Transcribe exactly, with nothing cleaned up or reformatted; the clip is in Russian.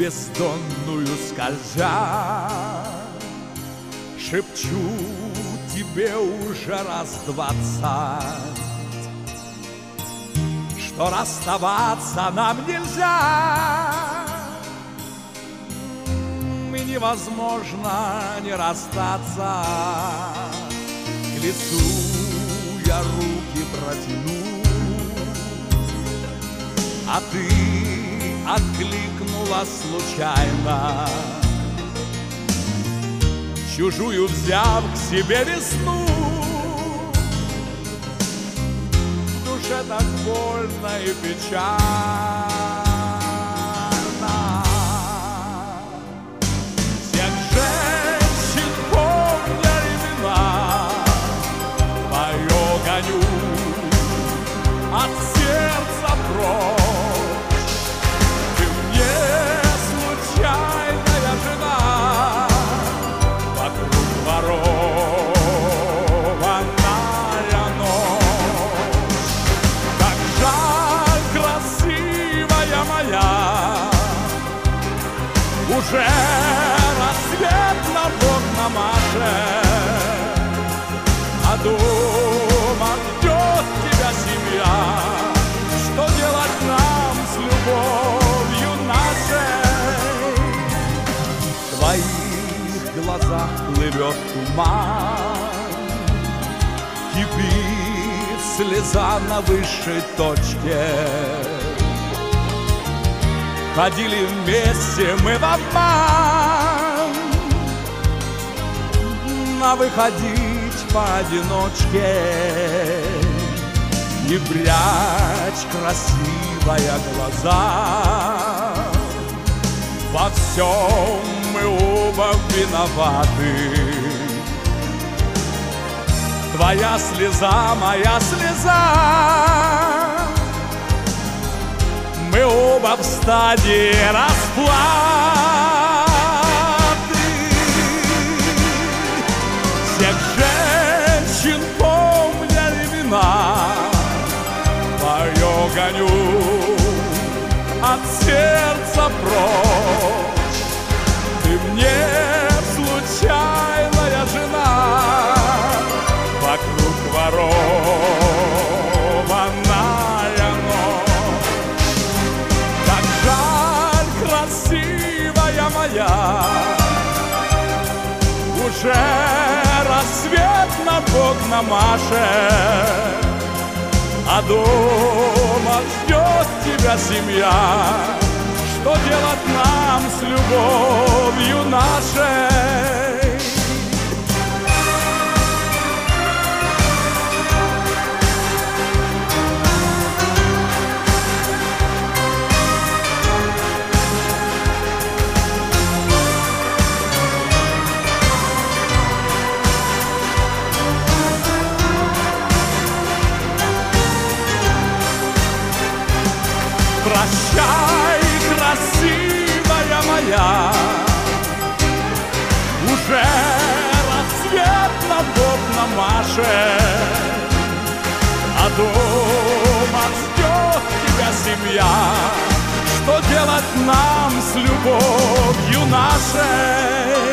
бездонную скользя, шепчу тебе уже раз двадцать, что расставаться нам нельзя, и невозможно не расстаться. К лицу я руки протяну, а ты откликнула случайно, чужую взяв к себе весну. В душе так больно и печально. Всех женщин помня имена, твое гоню от сердца прочь. Уже рассвет на окна машет, а дома ждет тебя семья. Что делать нам с любовью нашей? В твоих глазах плывет туман, кипит слеза на высшей точке. Ходили вместе мы в обман, а выходить поодиночке. Не прячь, красивая, глаза, во всем мы оба виноваты. Твоя слеза, моя слеза, мы оба в стадии расплаты. Всех женщин помня имена, твое гоню от сердца прочь. Ты мне случайная жена, вокруг ворот. Красивая моя, уже рассвет на окна машет, а дома ждет тебя семья. Что делать нам с любовью нашей? Прощай, красивая моя, уже рассвет над окном машет, а дома ждет тебя семья. Что делать нам с любовью нашей?